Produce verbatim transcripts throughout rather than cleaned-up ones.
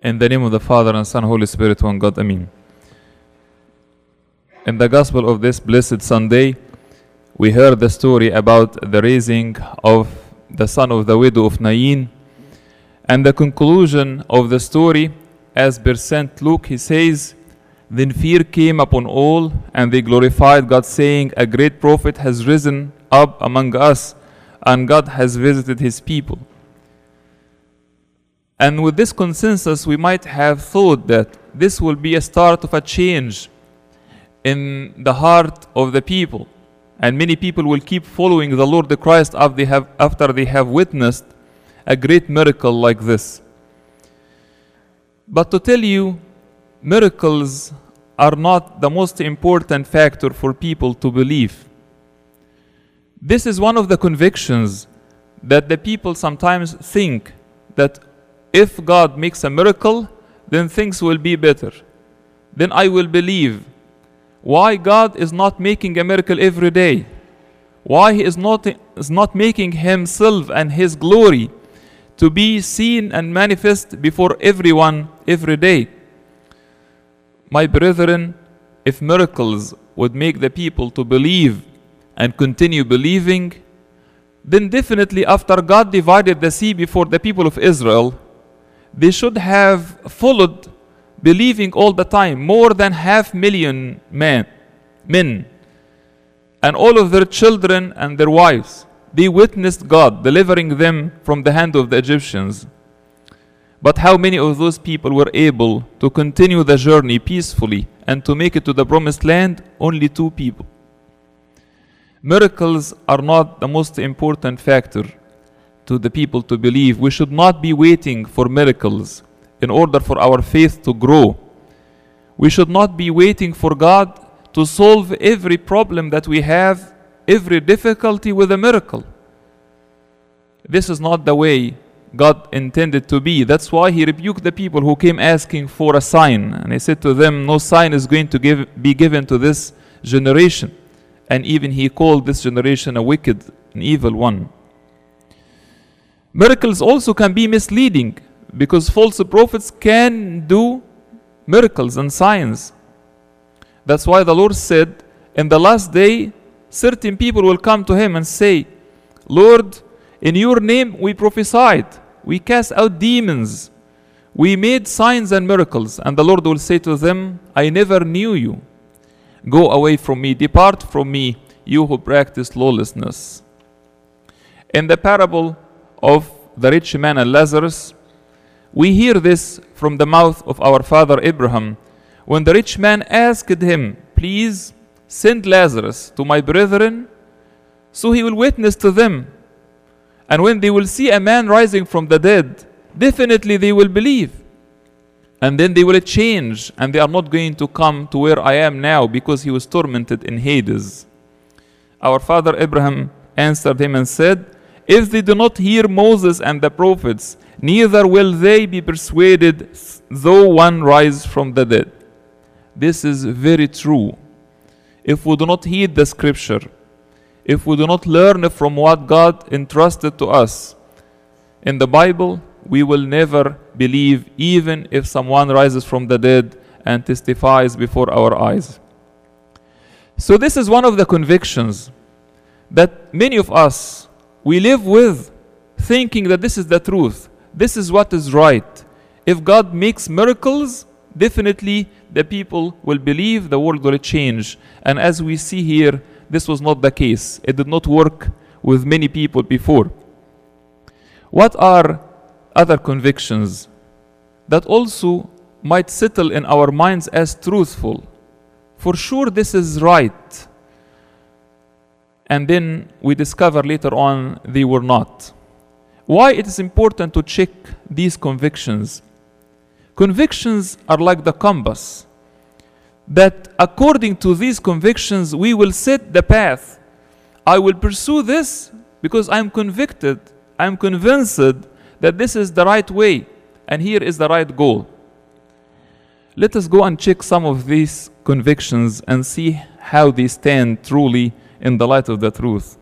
In the name of the Father, and Son, Holy Spirit, one God, Amen. In the Gospel of this blessed Sunday, we heard the story about the raising of the son of the widow of Nain. And the conclusion of the story, as per Saint Luke, he says, "Then fear came upon all, and they glorified God, saying, A great prophet has risen up among us, and God has visited his people." And with this consensus, we might have thought that this will be a start of a change in the heart of the people. And many people will keep following the Lord Christ after they have, after they have witnessed a great miracle like this. But to tell you, miracles are not the most important factor for people to believe. This is one of the convictions that the people sometimes think that if God makes a miracle, then things will be better. Then I will believe. Why God is not making a miracle every day? Why He is not, is not making Himself and His glory to be seen and manifest before everyone every day? My brethren, if miracles would make the people to believe and continue believing, then definitely after God divided the sea before the people of Israel, they should have followed believing all the time, more than half million men, men, and all of their children and their wives. They witnessed God delivering them from the hand of the Egyptians. But how many of those people were able to continue the journey peacefully and to make it to the promised land? Only two people. Miracles are not the most important factor to the people to believe. We should not be waiting for miracles in order for our faith to grow. We should not be waiting for God to solve every problem that we have, every difficulty with a miracle. This is not the way God intended to be. That's why He rebuked the people who came asking for a sign. And He said to them, no sign is going to give, be given to this generation. And even He called this generation a wicked and evil one. Miracles also can be misleading, because false prophets can do miracles and signs. That's why the Lord said, in the last day, certain people will come to Him and say, Lord, in your name we prophesied, we cast out demons, we made signs and miracles. And the Lord will say to them, I never knew you. Go away from me, depart from me, you who practice lawlessness. In the parable of the rich man and Lazarus, we hear this from the mouth of our father Abraham, when the rich man asked him, please send Lazarus to my brethren, so he will witness to them. And when they will see a man rising from the dead, definitely they will believe. And then they will change, and they are not going to come to where I am now, because he was tormented in Hades. Our father Abraham answered him and said, if they do not hear Moses and the prophets, neither will they be persuaded, though one rise from the dead. This is very true. If we do not heed the scripture, if we do not learn from what God entrusted to us in the Bible, we will never believe, even if someone rises from the dead and testifies before our eyes. So this is one of the convictions that many of us, we live with, thinking that this is the truth. This is what is right. If God makes miracles, definitely the people will believe, the world will change. And as we see here, this was not the case. It did not work with many people before. What are other convictions that also might settle in our minds as truthful? For sure this is right. And then we discover later on they were not. Why it is important to check these convictions? Convictions are like the compass, that according to these convictions we will set the path. I will pursue this because I am convicted, I am convinced that this is the right way and here is the right goal. Let us go and check some of these convictions and see how they stand truly in the light of the truth.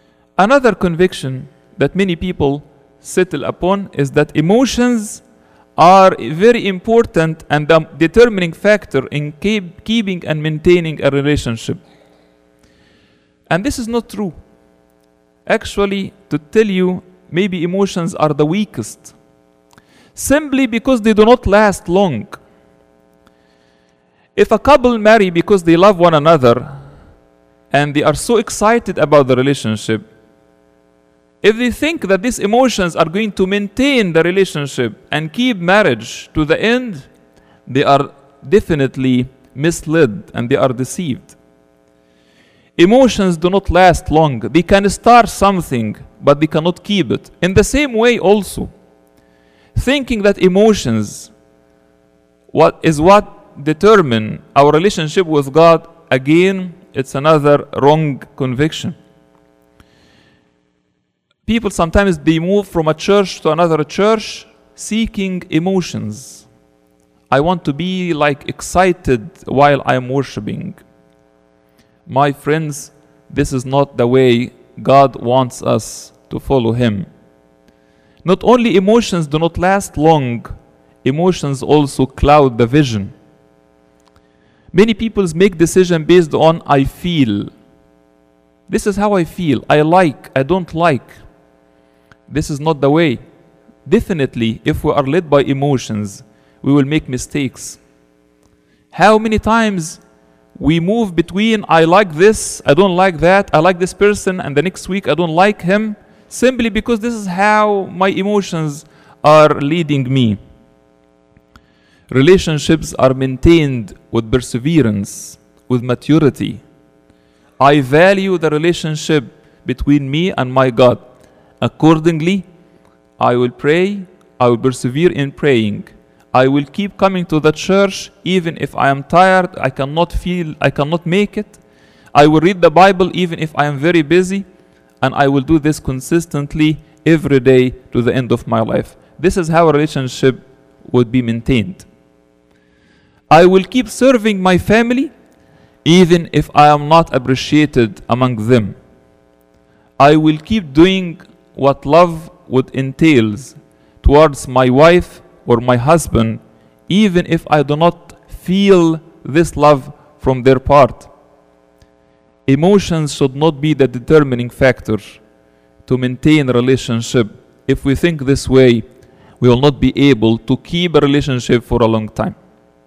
Another conviction that many people settle upon is that emotions are very important and the determining factor in keep, keeping and maintaining a relationship. And this is not true. Actually, to tell you, maybe emotions are the weakest, simply because they do not last long. If a couple marry because they love one another and they are so excited about the relationship, if they think that these emotions are going to maintain the relationship and keep marriage to the end, they are definitely misled and they are deceived. Emotions do not last long. They can start something, but they cannot keep it. In the same way also, thinking that emotions what is what determine our relationship with God, again, it's another wrong conviction. People sometimes they move from a church to another church seeking emotions. I want to be like excited while I am worshiping. My friends, this is not the way God wants us to follow Him. Not only emotions do not last long, emotions also cloud the vision. Many people make decisions based on I feel. This is how I feel. I like, I don't like. This is not the way. Definitely, if we are led by emotions, we will make mistakes. How many times we move between I like this, I don't like that, I like this person, and the next week I don't like him, simply because this is how my emotions are leading me. Relationships are maintained with perseverance, with maturity. I value the relationship between me and my God. Accordingly, I will pray, I will persevere in praying. I will keep coming to the church even if I am tired, I cannot feel, I cannot make it. I will read the Bible even if I am very busy, and I will do this consistently every day to the end of my life. This is how a relationship would be maintained. I will keep serving my family even if I am not appreciated among them. I will keep doing what love would entails towards my wife or my husband, even if I do not feel this love from their part. Emotions should not be the determining factor to maintain a relationship. If we think this way, we will not be able to keep a relationship for a long time.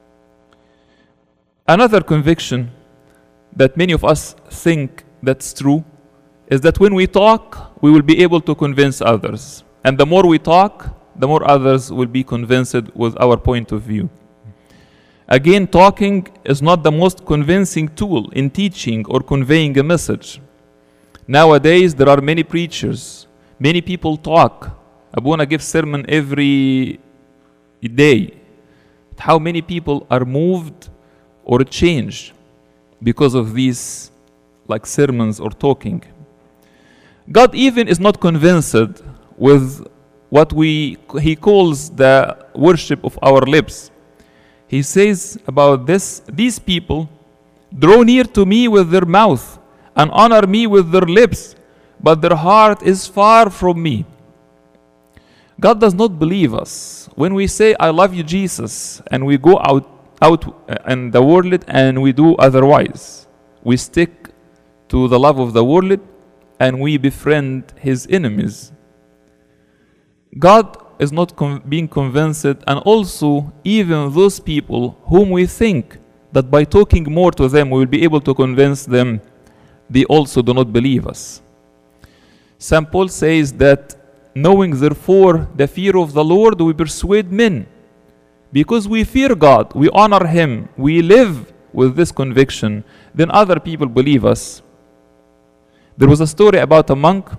Another conviction that many of us think that's true is that when we talk, we will be able to convince others. And the more we talk, the more others will be convinced with our point of view. Again, talking is not the most convincing tool in teaching or conveying a message. Nowadays, there are many preachers. Many people talk. Abuna gives sermon every day. How many people are moved or changed because of these like sermons or talking? God even is not convinced with what we he calls the worship of our lips. He says about this, these people draw near to me with their mouth and honor me with their lips, but their heart is far from me. God does not believe us. When we say, I love you, Jesus, and we go out, out in the world and we do otherwise, we stick to the love of the world and we befriend his enemies. God is not con- being convinced, and also even those people whom we think that by talking more to them we will be able to convince them, they also do not believe us. Saint Paul says that knowing therefore the fear of the Lord, we persuade men. Because we fear God, we honor Him, we live with this conviction, then other people believe us. There was a story about a monk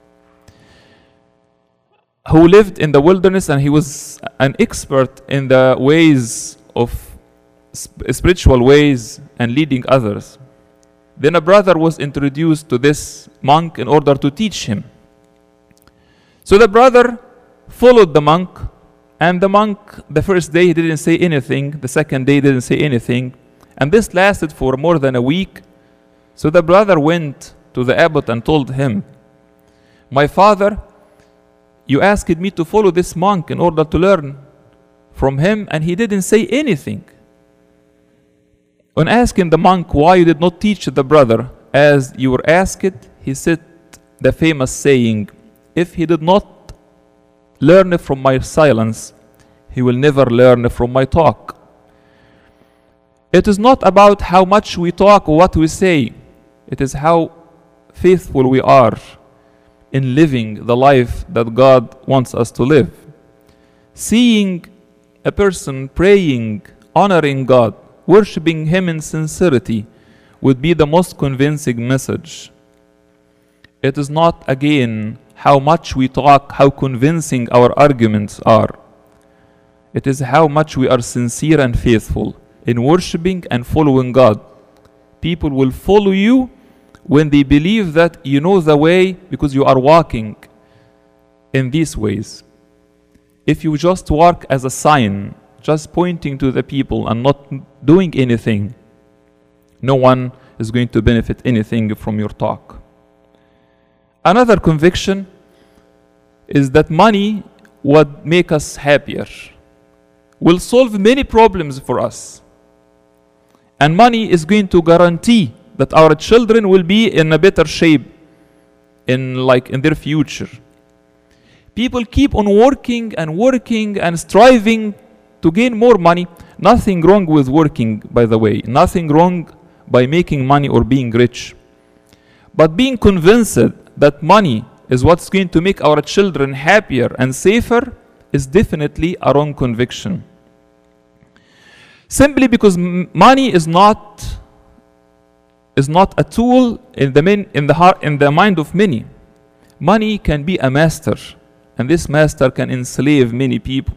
who lived in the wilderness, and he was an expert in the ways of sp- spiritual ways and leading others. Then a brother was introduced to this monk in order to teach him. So the brother followed the monk, and the monk, the first day he didn't say anything, the second day he didn't say anything, and this lasted for more than a week. So the brother went to the abbot and told him, "My father, you asked me to follow this monk in order to learn, from him, and he didn't say anything. When asking the monk why you did not teach the brother as you were asked, he said the famous saying, if he did not learn from my silence, he will never learn from my talk. It is not about how much we talk or what we say. It is how faithful we are in living the life that God wants us to live. Seeing a person praying, honoring God, worshiping Him in sincerity would be the most convincing message. It is not, again, how much we talk, how convincing our arguments are. It is how much we are sincere and faithful in worshiping and following God. People will follow you when they believe that you know the way because you are walking in these ways. If you just walk as a sign, just pointing to the people and not doing anything, no one is going to benefit anything from your talk. Another conviction is that money would make us happier, will solve many problems for us. And money is going to guarantee that our children will be in a better shape in like in their future. People keep on working and working and striving to gain more money. Nothing wrong with working, by the way. Nothing wrong by making money or being rich. But being convinced that money is what's going to make our children happier and safer is definitely a wrong conviction. Simply because money is not is not a tool in the min, in the heart in the mind of many. Money can be a master, and this master can enslave many people.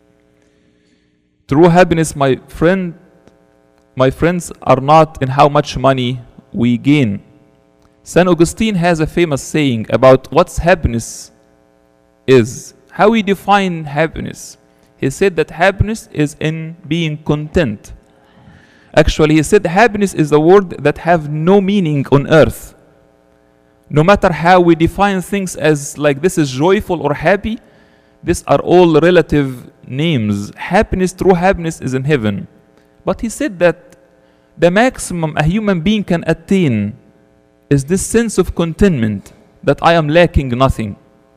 True happiness, my friend, my friends, are not in how much money we gain. Saint Augustine has a famous saying about what happiness is, how we define happiness. He said that happiness is in being content. Actually, he said happiness is a word that have no meaning on earth. No matter how we define things as like this is joyful or happy, these are all relative names. Happiness, true happiness is in heaven. But he said that the maximum a human being can attain is this sense of contentment, that I am lacking nothing.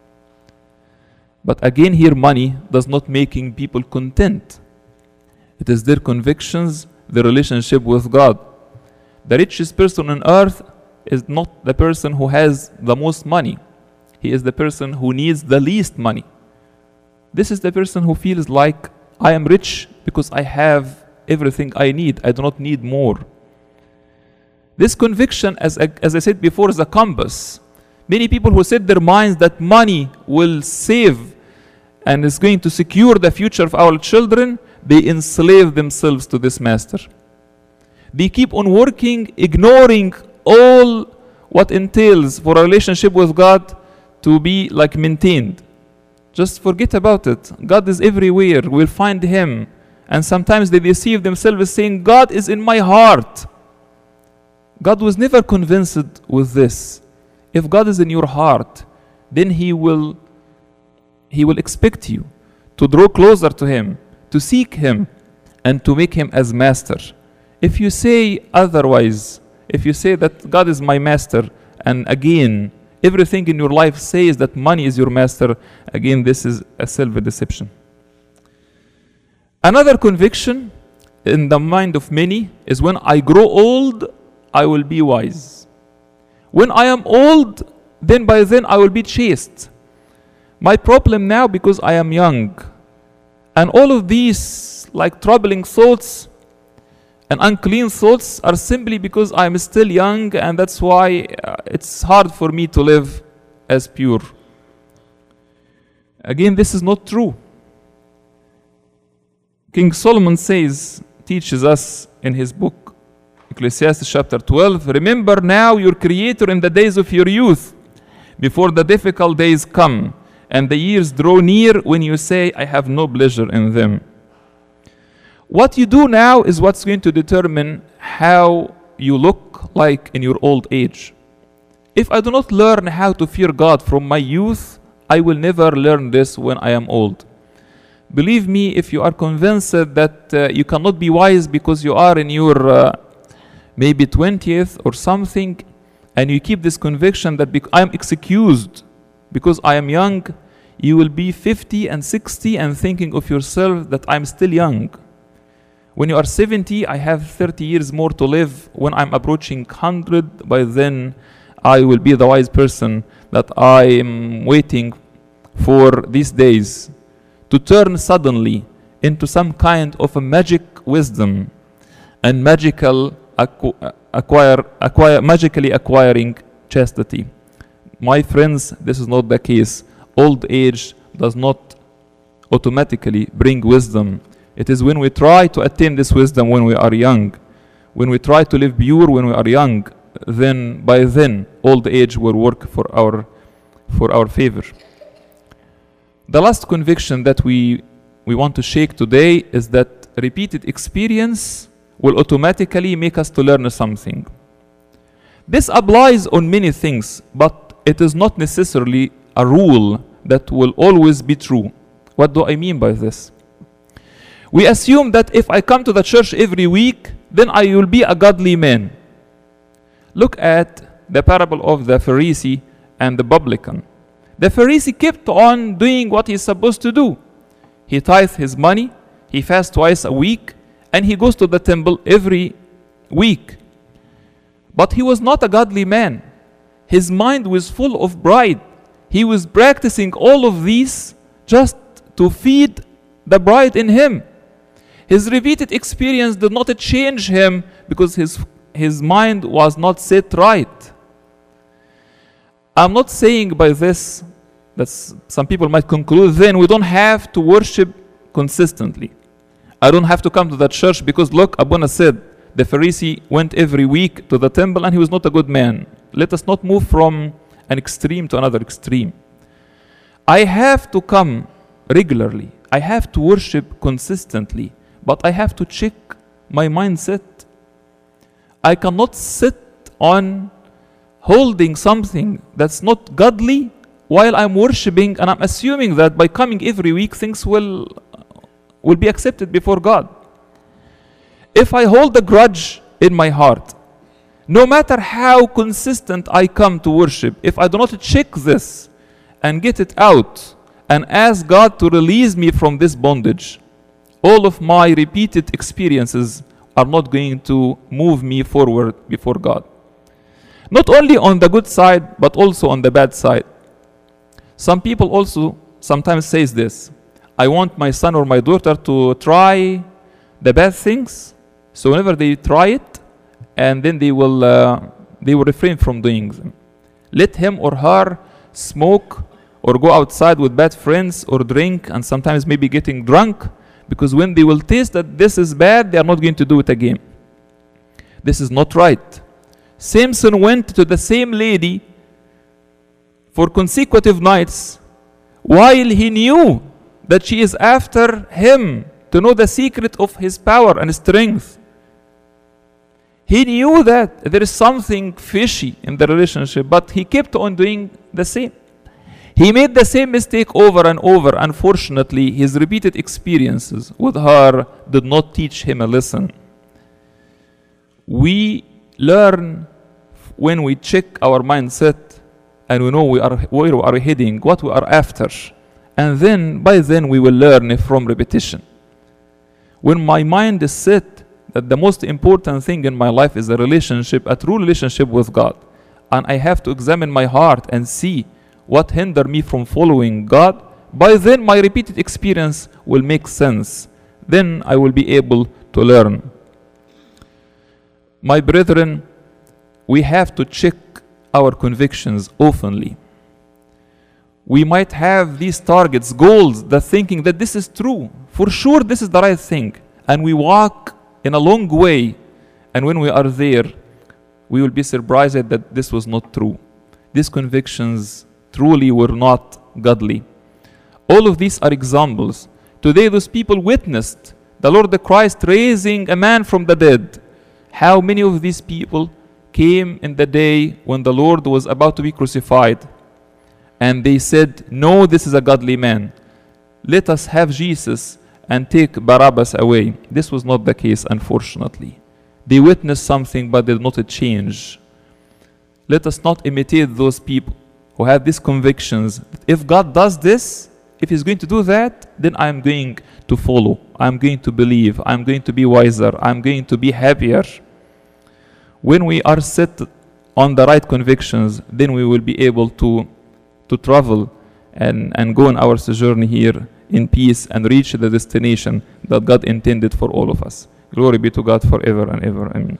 But again here, money does not making people content. It is their convictions, their relationship with God. The richest person on earth is not the person who has the most money. He is the person who needs the least money. This is the person who feels like, I am rich because I have everything I need. I do not need more. This conviction, as, as I said before, is a compass. Many people who set their minds that money will save and is going to secure the future of our children, they enslave themselves to this master. They keep on working, ignoring all what entails for a relationship with God to be like maintained. Just forget about it. God is everywhere. We'll find Him. And sometimes they deceive themselves saying, God is in my heart. God was never convinced with this. If God is in your heart, then He will, He will expect you to draw closer to Him, to seek Him, and to make Him as master. If you say otherwise, if you say that God is my master, and again, everything in your life says that money is your master, again, this is a self-deception. Another conviction in the mind of many is when I grow old, I will be wise. When I am old, then by then I will be chaste. My problem now, because I am young, and all of these like troubling thoughts and unclean thoughts are simply because I am still young, and that's why uh, it's hard for me to live as pure. Again, this is not true. King Solomon says, teaches us in his book, Ecclesiastes chapter twelve, remember now your Creator in the days of your youth, before the difficult days come, and the years draw near when you say, I have no pleasure in them. What you do now is what's going to determine how you look like in your old age. If I do not learn how to fear God from my youth, I will never learn this when I am old. Believe me, if you are convinced that uh, you cannot be wise because you are in your uh, maybe twentieth or something, and you keep this conviction that bec- I am excused because I am young, you will be fifty and sixty and thinking of yourself that I'm still young. When you are seventy, I have thirty years more to live. When I'm approaching one hundred, by then I will be the wise person that I am waiting for these days to turn suddenly into some kind of a magic wisdom and magical acqu- acquire, acquire, magically acquiring chastity. My friends, this is not the case. Old age does not automatically bring wisdom. It is when we try to attain this wisdom when we are young, when we try to live pure when we are young, then by then old age will work for our for our favor. The last conviction that we we want to shake today is that repeated experience will automatically make us to learn something. This applies on many things, but it is not necessarily a rule that will always be true. What do I mean by this? We assume that if I come to the church every week, then I will be a godly man. Look at the parable of the Pharisee and the publican. The Pharisee kept on doing what he's supposed to do. He tithes his money, he fasts twice a week, and he goes to the temple every week. But he was not a godly man. His mind was full of pride. He was practicing all of these just to feed the pride in him. His repeated experience did not change him because his, his mind was not set right. I'm not saying by this that some people might conclude then we don't have to worship consistently. I don't have to come to that church because look, Abuna said the Pharisee went every week to the temple and he was not a good man. Let us not move from an extreme to another extreme. I have to come regularly. I have to worship consistently, but I have to check my mindset. I cannot sit on holding something that's not godly while I'm worshiping and I'm assuming that by coming every week things will, will be accepted before God. If I hold a grudge in my heart, no matter how consistent I come to worship, if I do not check this and get it out and ask God to release me from this bondage, all of my repeated experiences are not going to move me forward before God. Not only on the good side, but also on the bad side. Some people also sometimes say this: I want my son or my daughter to try the bad things, so whenever they try it, and then they will uh, they will refrain from doing them. Let him or her smoke or go outside with bad friends or drink and sometimes maybe getting drunk, because when they will taste that this is bad, they are not going to do it again. This is not right. Samson went to the same lady for consecutive nights while he knew that she is after him to know the secret of his power and strength. He knew that there is something fishy in the relationship, but he kept on doing the same. He made the same mistake over and over. Unfortunately, his repeated experiences with her did not teach him a lesson. We learn when we check our mindset and we know we are, where we are heading, what we are after. And then, by then, we will learn from repetition. When my mind is set that the most important thing in my life is a relationship, a true relationship with God, and I have to examine my heart and see what hinder me from following God, by then my repeated experience will make sense. Then I will be able to learn. My brethren, we have to check our convictions oftenly. We might have these targets, goals, that thinking that this is true. For sure this is the right thing. And we walk in a long way. And when we are there, we will be surprised that this was not true. These convictions truly were not godly. All of these are examples. Today those people witnessed the Lord the Christ raising a man from the dead. How many of these people came in the day when the Lord was about to be crucified, and they said, no, this is a godly man. let us have Jesus and take Barabbas away. This was not the case, unfortunately. They witnessed something, but did not change. Let us not imitate those people who have these convictions. If God does this, if He's going to do that, then I'm going to follow. I'm going to believe. I'm going to be wiser. I'm going to be happier. When we are set on the right convictions, then we will be able to, to travel and, and go on our sojourn here in peace and reach the destination that God intended for all of us. Glory be to God forever and ever. Amen.